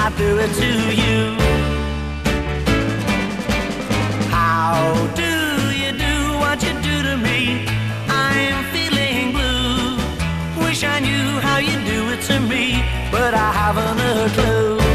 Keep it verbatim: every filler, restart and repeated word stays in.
I do it to you. How do you do what you do to me? I'm feeling blue. Wish I knew how you do it to me, but I haven't a clue.